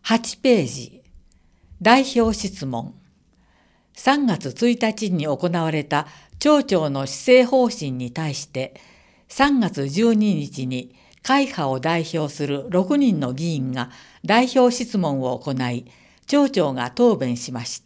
8ページ、代表質問。3月1日に行われた町長の施政方針に対して、3月12日に会派を代表する6人の議員が代表質問を行い、町長が答弁しました。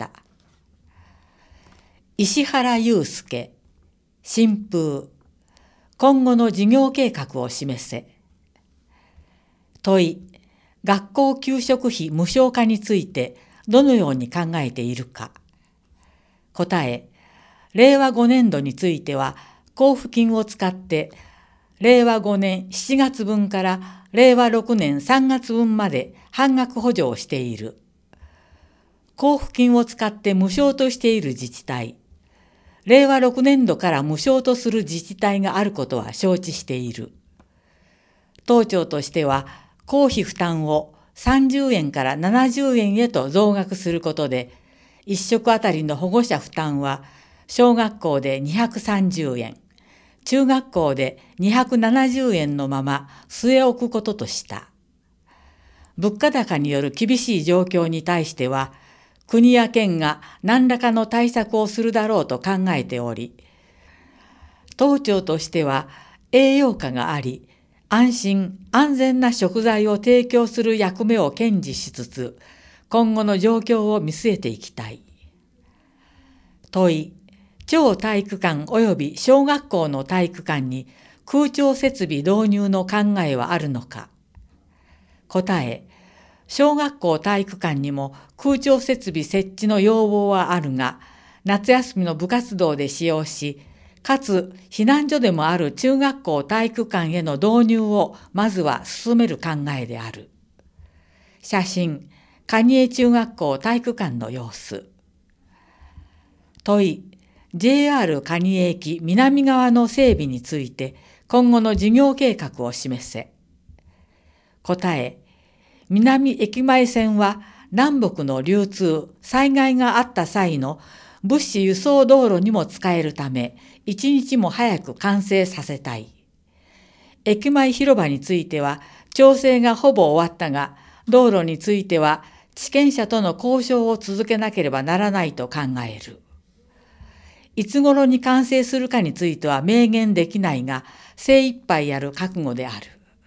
石原祐介、新風、今後の事業計画を示せ。問い、学校給食費無償化についてどのように考えているか。答え、令和5年度については交付金を使って令和5年7月分から令和6年3月分まで半額補助をしている。交付金を使って無償としている自治体、令和6年度から無償とする自治体があることは承知している。当庁としては公費負担を30円から70円へと増額することで、1食あたりの保護者負担は小学校で230円、中学校で270円のまま据え置くこととした。物価高による厳しい状況に対しては、国や県が何らかの対策をするだろうと考えており、当庁としては栄養価があり、安心安全な食材を提供する役目を堅持しつつ、今後の状況を見据えていきたい。問い、町体育館及び小学校の体育館に空調設備導入の考えはあるのか。答え、小学校体育館にも空調設備設置の要望はあるが、夏休みの部活動で使用し、かつ避難所でもある中学校体育館への導入をまずは進める考えである。写真、蟹江中学校体育館の様子。問い、JR 蟹江駅南側の整備について今後の事業計画を示せ。答え、南駅前線は南北の流通、災害があった際の物資輸送道路にも使えるため、一日も早く完成させたい。駅前広場については、調整がほぼ終わったが、道路については、地権者との交渉を続けなければならないと考える。いつ頃に完成するかについては明言できないが、精一杯やる覚悟である。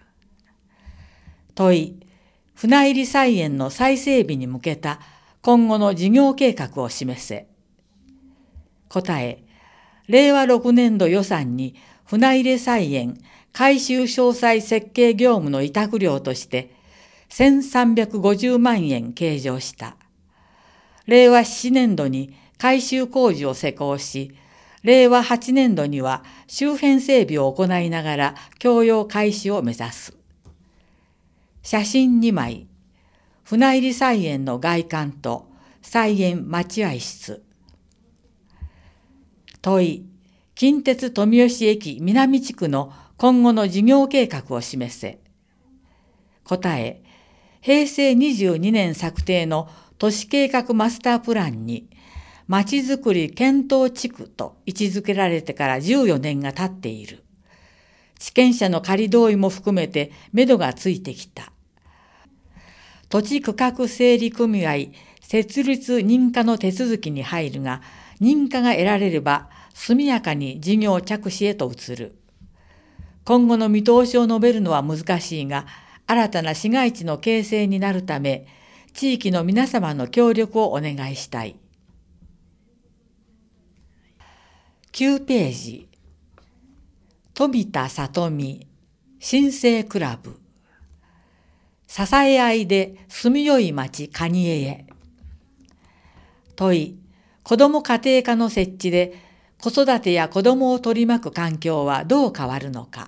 問い、船入菜園の再整備に向けた今後の事業計画を示せ。答え、令和6年度予算に船入菜園改修詳細設計業務の委託料として1350万円計上した。令和7年度に改修工事を施工し、令和8年度には周辺整備を行いながら供用開始を目指す。写真2枚、船入菜園の外観と菜園待合室。問い、近鉄富吉駅南地区の今後の事業計画を示せ。答え、平成22年策定の都市計画マスタープランに、まちづくり検討地区と位置づけられてから14年が経っている。地権者の仮同意も含めて目処がついてきた。土地区画整理組合設立認可の手続きに入るが、認可が得られれば速やかに事業着手へと移る。今後の見通しを述べるのは難しいが、新たな市街地の形成になるため、地域の皆様の協力をお願いしたい。9ページ、富田里美、新生クラブ。支え合いで住みよい町蟹江へ。問い、子ども家庭科の設置で子育てや子どもを取り巻く環境はどう変わるのか。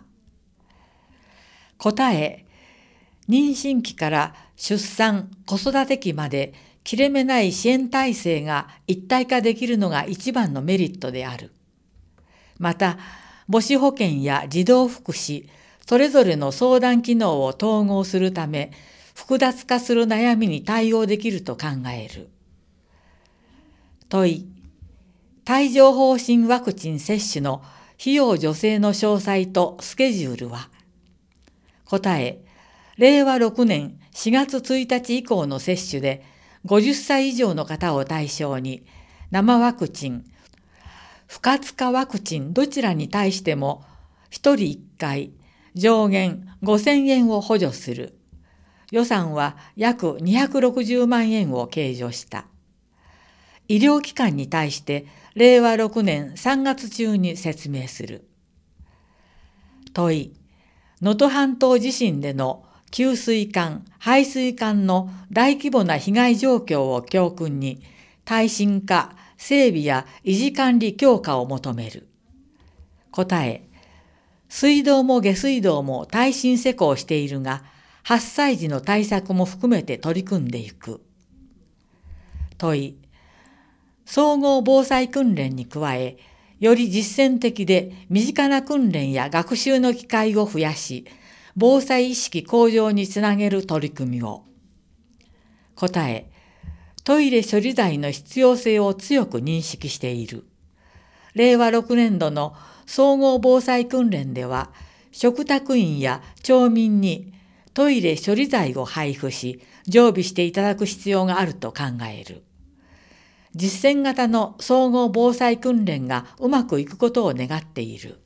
答え、妊娠期から出産・子育て期まで切れ目ない支援体制が一体化できるのが一番のメリットである。また、母子保健や児童福祉、それぞれの相談機能を統合するため、複雑化する悩みに対応できると考える。問い、帯状疱疹ワクチン接種の費用助成の詳細とスケジュールは。答え、令和6年 4月1日以降の接種で50歳以上の方を対象に生ワクチン、不活化ワクチンどちらに対しても1人1回上限5000円を補助する。予算は約260万円を計上した。医療機関に対して令和6年3月中に説明する。問い、能登半島地震での給水管、排水管の大規模な被害状況を教訓に、耐震化、整備や維持管理強化を求める。答え、水道も下水道も耐震施工しているが、発災時の対策も含めて取り組んでいく。問い、総合防災訓練に加え、より実践的で身近な訓練や学習の機会を増やし、防災意識向上につなげる取り組みを。答え、トイレ処理剤の必要性を強く認識している。令和6年度の総合防災訓練では、食卓員や町民にトイレ処理剤を配布し、常備していただく必要があると考える。実践型の総合防災訓練がうまくいくことを願っている。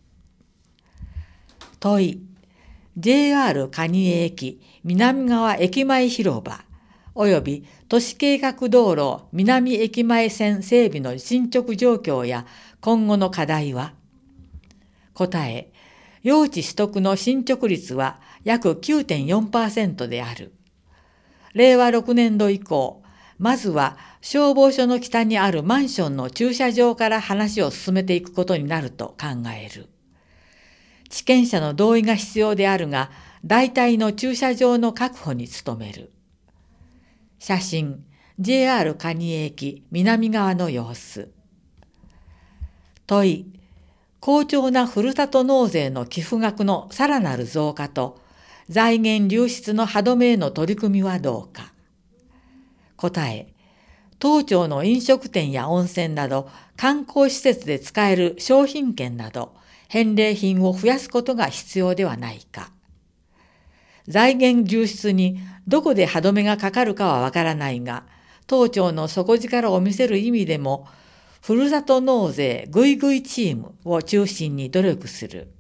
問い、JR 蟹江駅南側駅前広場および都市計画道路南駅前線整備の進捗状況や今後の課題は。答え、用地取得の進捗率は約 9.4% である。令和6年度以降、まずは消防署の北にあるマンションの駐車場から話を進めていくことになると考える。地権者の同意が必要であるが、代替の駐車場の確保に努める。写真、JR 蟹江駅南側の様子。問い、好調なふるさと納税の寄付額のさらなる増加と、財源流出の歯止めへの取り組みはどうか。答え、当庁の飲食店や温泉など観光施設で使える商品券など返礼品を増やすことが必要ではないか。財源流出にどこで歯止めがかかるかはわからないが、当庁の底力を見せる意味でも、ふるさと納税ぐいぐいチームを中心に努力する。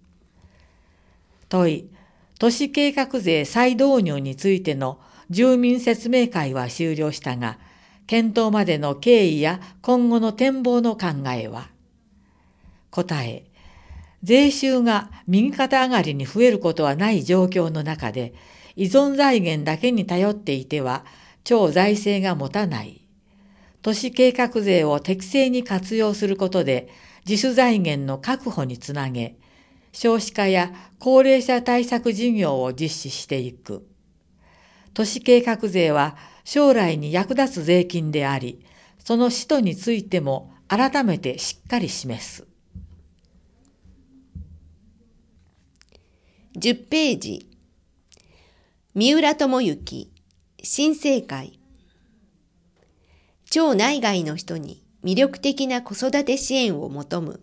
問い、都市計画税再導入についての住民説明会は終了したが、検討までの経緯や今後の展望の考えは。答え、税収が右肩上がりに増えることはない状況の中で、依存財源だけに頼っていては、超財政が持たない。都市計画税を適正に活用することで、自主財源の確保につなげ、少子化や高齢者対策事業を実施していく。都市計画税は将来に役立つ税金であり、その使途についても改めてしっかり示す。 10ページ。三浦智之、新生会。町内外の人に魅力的な子育て支援を求む。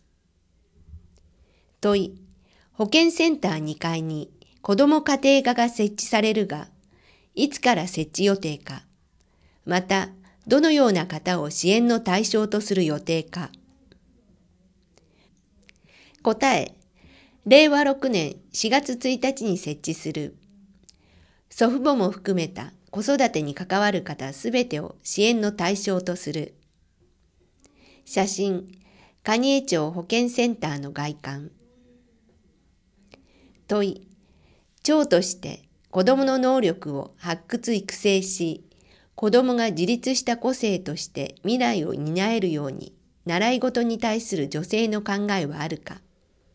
問い、保健センター2階に子ども家庭科が設置されるが、いつから設置予定か、またどのような方を支援の対象とする予定か。答え、令和6年4月1日に設置する。祖父母も含めた子育てに関わる方すべてを支援の対象とする。写真、蟹江町保健センターの外観。問い、町として子どもの能力を発掘育成し、子どもが自立した個性として未来を担えるように、習い事に対する女性の考えはあるか。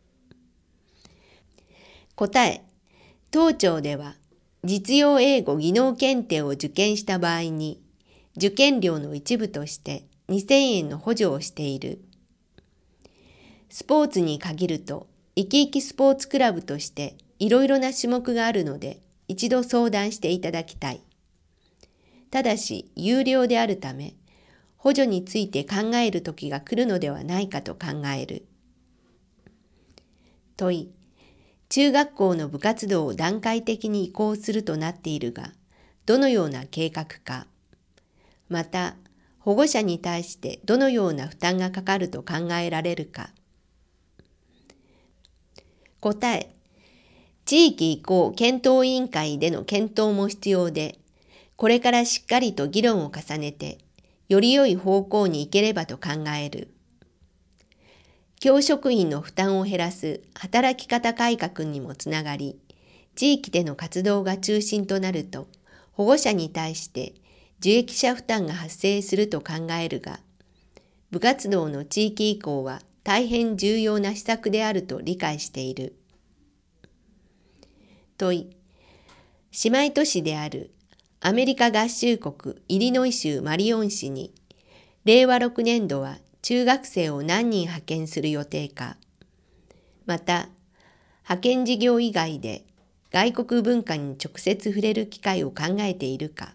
答え、当庁では実用英語技能検定を受験した場合に、受験料の一部として2000円の補助をしている。スポーツに限ると、いきいきスポーツクラブとしていろいろな種目があるので、一度相談していただきたい。ただし、有料であるため、補助について考える時が来るのではないかと考える。問い、 中学校の部活動を段階的に移行するとなっているが、どのような計画か、また保護者に対してどのような負担がかかると考えられるか。答え、地域移行検討委員会での検討も必要で、これからしっかりと議論を重ねて、より良い方向に行ければと考える。教職員の負担を減らす働き方改革にもつながり、地域での活動が中心となると、保護者に対して受益者負担が発生すると考えるが、部活動の地域移行は大変重要な施策であると理解している。問い、姉妹都市であるアメリカ合衆国イリノイ州マリオン市に、令和6年度は中学生を何人派遣する予定か。また、派遣事業以外で外国文化に直接触れる機会を考えているか。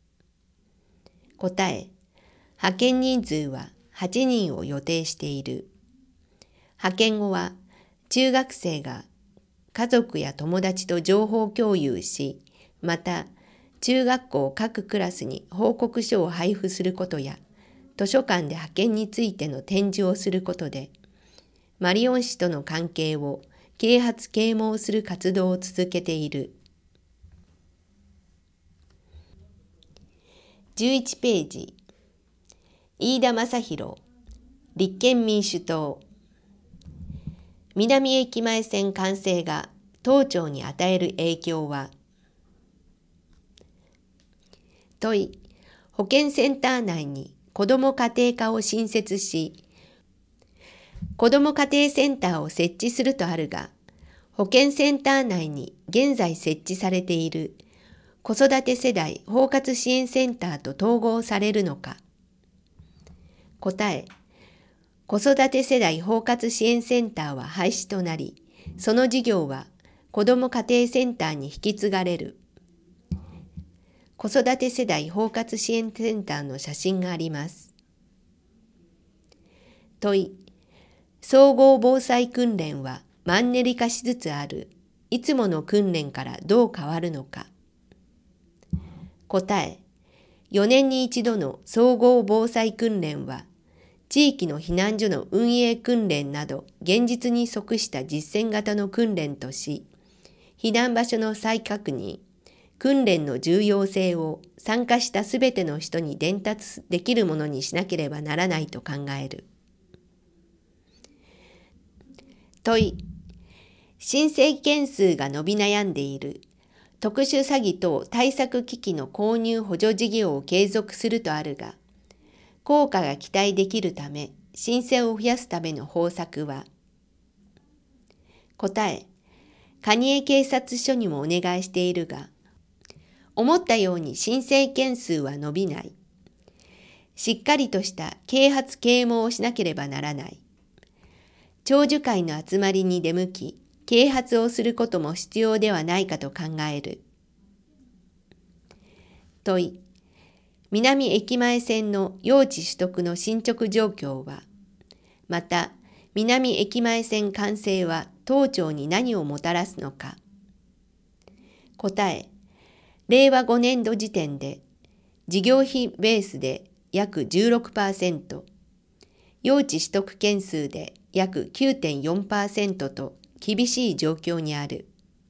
答え、派遣人数は8人を予定している。派遣後は中学生が家族や友達と情報共有し、また中学校各クラスに報告書を配布することや、図書館で派遣についての展示をすることで、マリオン市との関係を啓発啓蒙する活動を続けている。11ページ、飯田正弘、立憲民主党。南駅前線完成が当庁に与える影響は。問い、保健センター内に子ども家庭科を新設し、子ども家庭センターを設置するとあるが、保健センター内に現在設置されている子育て世代包括支援センターと統合されるのか。答え、子育て世代包括支援センターは廃止となり、その事業は子ども家庭センターに引き継がれる。子育て世代包括支援センターの写真があります。問い、総合防災訓練はマンネリ化しつつある。いつもの訓練からどう変わるのか。答え、4年に一度の総合防災訓練は、地域の避難所の運営訓練など現実に即した実践型の訓練とし、避難場所の再確認、訓練の重要性を参加したすべての人に伝達できるものにしなければならないと考える。問い、申請件数が伸び悩んでいる特殊詐欺等対策機器の購入補助事業を継続するとあるが、効果が期待できるため、申請を増やすための方策は。答え、蟹江警察署にもお願いしているが、思ったように申請件数は伸びない。しっかりとした啓発啓蒙をしなければならない。長寿会の集まりに出向き、啓発をすることも必要ではないかと考える。問い、南駅前線の用地取得の進捗状況は、また南駅前線完成は当庁に何をもたらすのか。答え、令和5年度時点で事業費ベースで約 16%、用地取得件数で約 9.4% と厳しい状況にある。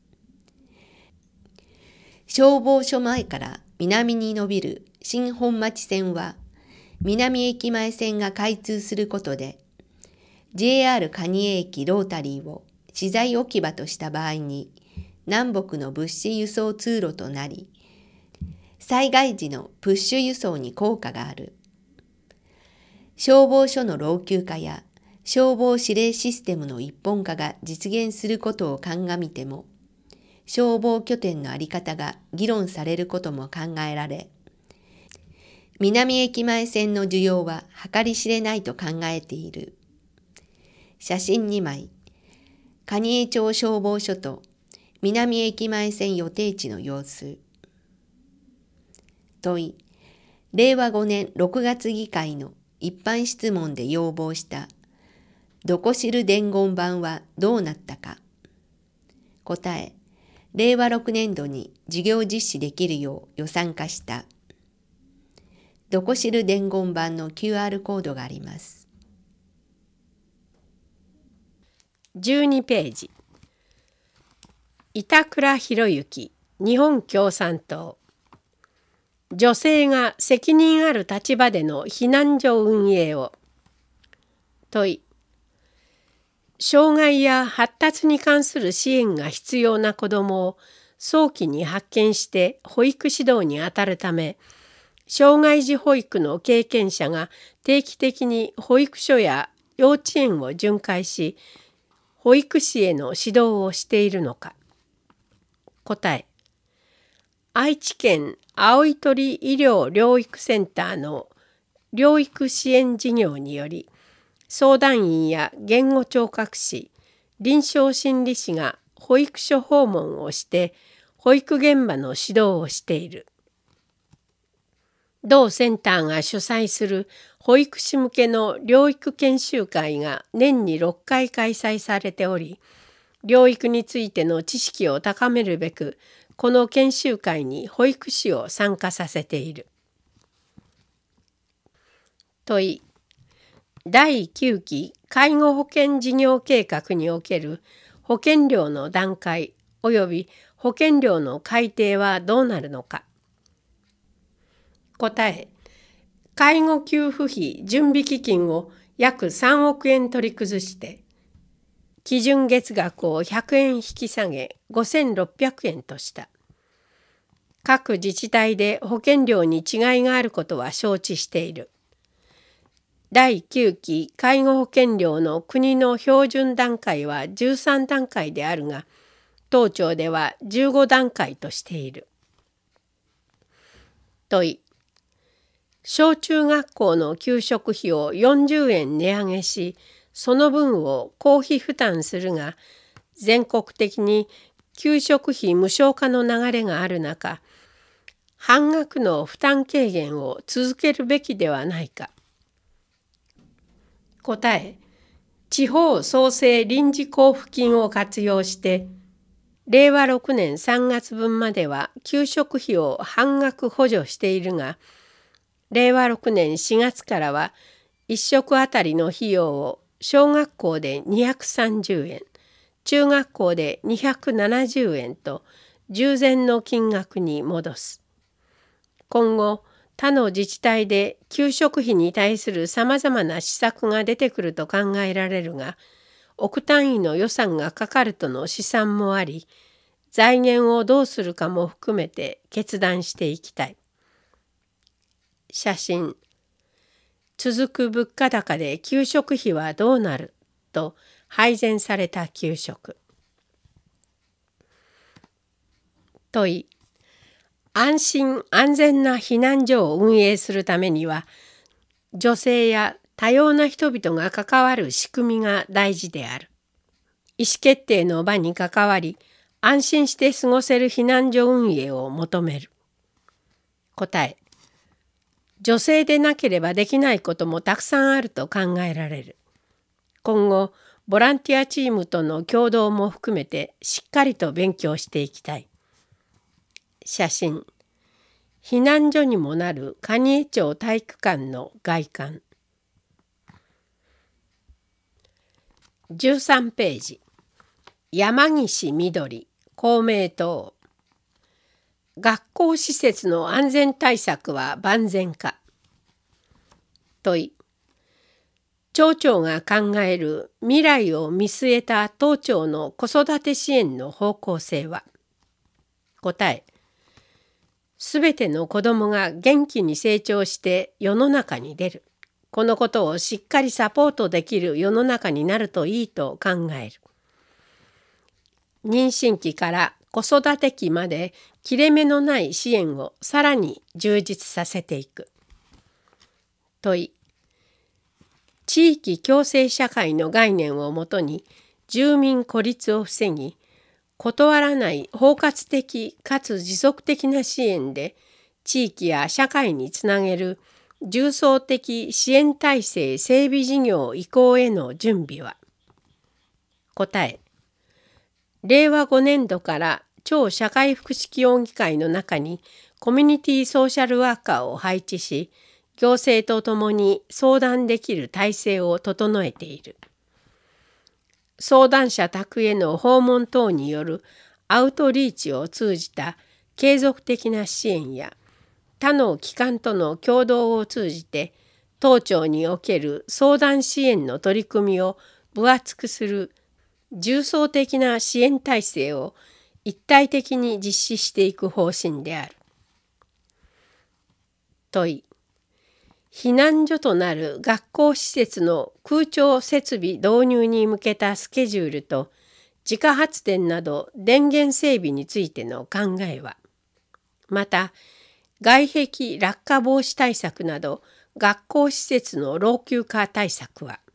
消防署前から南に伸びる新本町線は、南駅前線が開通することで、JR 蟹江駅ロータリーを資材置き場とした場合に、南北の物資輸送通路となり、災害時のプッシュ輸送に効果がある。消防署の老朽化や消防指令システムの一本化が実現することを鑑みても、消防拠点の在り方が議論されることも考えられ、南駅前線の需要は計り知れないと考えている。写真2枚、蟹江町消防署と南駅前線予定地の様子。問い、令和5年6月議会の一般質問で要望したどこ知る伝言板はどうなったか。 答え、令和6年度に事業実施できるよう予算化した。どこ知る伝言板の QR コードがあります。 12ページ。板倉博之、日本共産党。女性が責任ある立場での避難所運営を。問い。障害や発達に関する支援が必要な子どもを早期に発見して保育指導にあたるため、障害児保育の経験者が定期的に保育所や幼稚園を巡回し、保育士への指導をしているのか。答え。愛知県青鳥医療療育センターの療育支援事業により、相談員や言語聴覚士、臨床心理士が保育所訪問をして保育現場の指導をしている。同センターが主催する保育士向けの療育研修会が年に6回開催されており、療育についての知識を高めるべく、この研修会に保育士を参加させている。問い。第9期介護保険事業計画における保険料の段階及び保険料の改定はどうなるのか。答え。介護給付費準備基金を約3億円取り崩して、基準月額を100円引き下げ5600円とした。各自治体で保険料に違いがあることは承知している。第9期介護保険料の国の標準段階は13段階であるが、当庁では15段階としている。問い。小中学校の給食費を40円値上げし、その分を公費負担するが、全国的に給食費無償化の流れがある中、半額の負担軽減を続けるべきではないか。答え。地方創生臨時交付金を活用して、令和6年3月分までは給食費を半額補助しているが、令和6年4月からは1食あたりの費用を小学校で230円、中学校で270円と従前の金額に戻す。今後、他の自治体で給食費に対するさまざまな施策が出てくると考えられるが、億単位の予算がかかるとの試算もあり、財源をどうするかも含めて決断していきたい。写真。続く物価高で給食費はどうなると配膳された給食。問い。安心安全な避難所を運営するためには、女性や多様な人々が関わる仕組みが大事である。意思決定の場に関わり、安心して過ごせる避難所運営を求める。答え。女性でなければできないこともたくさんあると考えられる。今後、ボランティアチームとの共同も含めてしっかりと勉強していきたい。写真。避難所にもなる蟹江町体育館の外観。13ページ。山岸みどり、公明党。学校施設の安全対策は万全か。問い。町長が考える未来を見据えた当庁の子育て支援の方向性は。答え。すべての子どもが元気に成長して世の中に出る。このことをしっかりサポートできる世の中になるといいと考える。妊娠期から子育て期まで切れ目のない支援をさらに充実させていく。問い。地域共生社会の概念をもとに住民孤立を防ぎ、断らない包括的かつ持続的な支援で地域や社会につなげる重層的支援体制整備事業移行への準備は。答え。 令和5年度から超社会福祉協議会の中にコミュニティソーシャルワーカーを配置し、行政とともに相談できる体制を整えている。相談者宅への訪問等によるアウトリーチを通じた継続的な支援や、他の機関との共同を通じて当庁における相談支援の取り組みを分厚くする重層的な支援体制を一体的に実施していく方針である。問い。避難所となる学校施設の空調設備導入に向けたスケジュールと自家発電など電源整備についての考えは、また外壁落下防止対策など学校施設の老朽化対策は。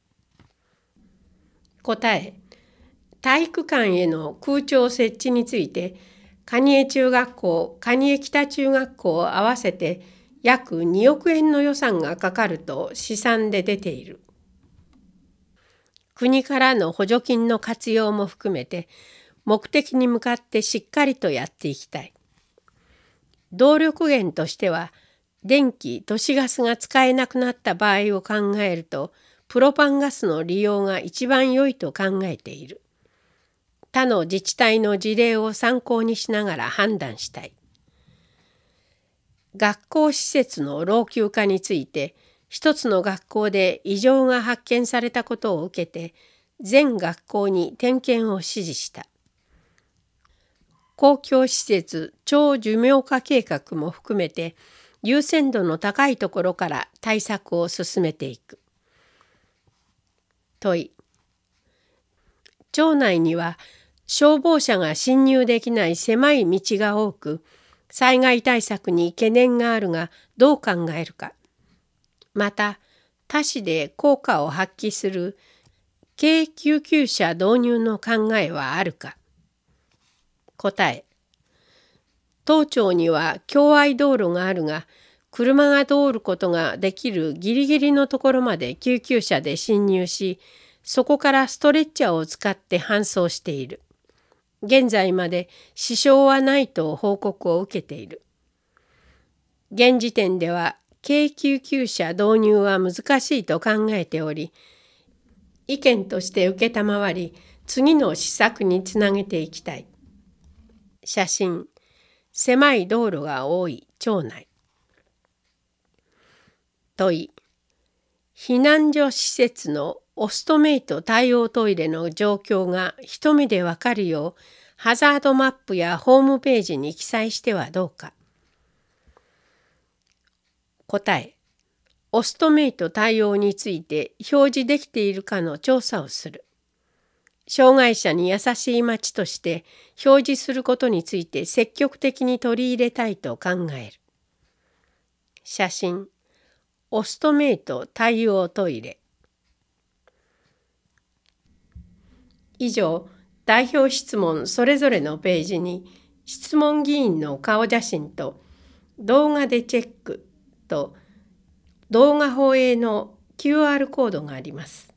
答え。体育館への空調設置について、蟹江中学校、蟹江北中学校を合わせて約2億円の予算がかかると試算で出ている。国からの補助金の活用も含めて、目的に向かってしっかりとやっていきたい。動力源としては、電気・都市ガスが使えなくなった場合を考えると、プロパンガスの利用が一番良いと考えている。他の自治体の事例を参考にしながら判断したい。学校施設の老朽化について、一つの学校で異常が発見されたことを受けて、全学校に点検を指示した。公共施設超寿命化計画も含めて、優先度の高いところから対策を進めていく。問い。町内には消防車が進入できない狭い道が多く、災害対策に懸念があるがどう考えるか。また、他市で効果を発揮する軽救急車導入の考えはあるか。答え。当町には共愛道路があるが、車が通ることができるギリギリのところまで救急車で進入し、そこからストレッチャーを使って搬送している。現在まで支障はないと報告を受けている。現時点では軽救急車導入は難しいと考えており、意見として承り、次の施策につなげていきたい。写真。狭い道路が多い町内。問い。避難所施設のオストメイト対応トイレの状況が一目でわかるよう、ハザードマップやホームページに記載してはどうか。答え。オストメイト対応について表示できているかの調査をする。障害者に優しい町として表示することについて積極的に取り入れたいと考える。写真。オストメイト対応トイレ。以上、代表質問それぞれのページに質問議員の顔写真と動画でチェックと動画放映の QR コードがあります。